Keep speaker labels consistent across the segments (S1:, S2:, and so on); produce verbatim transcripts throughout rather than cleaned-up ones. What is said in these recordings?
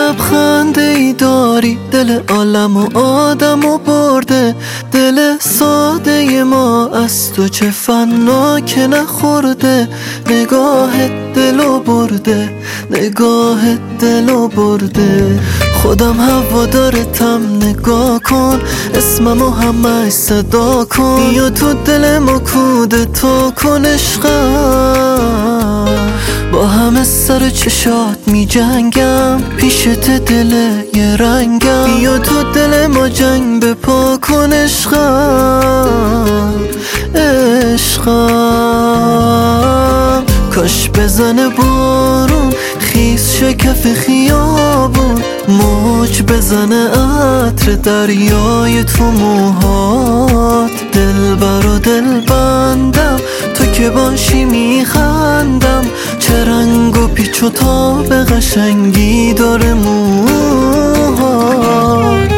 S1: لبخنده ای داری، دل عالم و آدم و برده. دل ساده ما از تو چه فنا که نخورده. نگاهت دلو برده، نگاهت دلو برده. خودم هوادارتم، نگاه کن اسممو همش صدا کن. بیا تو دل ما کوده تا کن عشقم. با همه سر چشات می جنگم، پیشت دل یه رنگم. بیا تو دل ما جنگ بپا کن عشقم، عشقم. کاش بزنه بارون خیس شکف خیابون، موج بزنه عطر دریای تو موهات. دل برا دل بندم تو که باشی میخندم. چه رنگ و پیچ و تاب قشنگی داره موهات.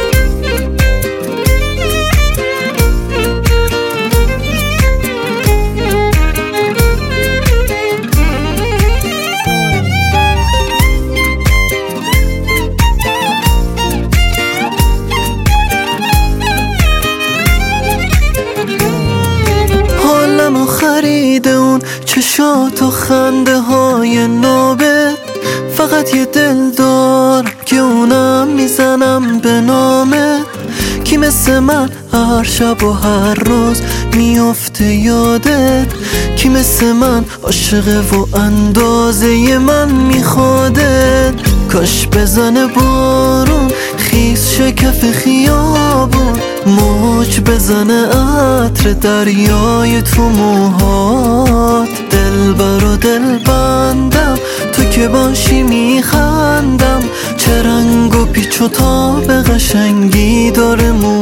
S1: حالمو خریده اون چشات و خنده های نابه. فقط یه دل دار که اونم میزنم به نامه. کی مثل من هر شب و هر روز میفته یادت. کی مثل من عاشقه و اندازه من میخوادت. کاش بزنه بارون خیس شکف خیابون، موج بزنه عطر دریای تو موهات. دل برا دل بندم تو که باشی میخندم. چه رنگ و پیچ و تاب قشنگی داره موهات.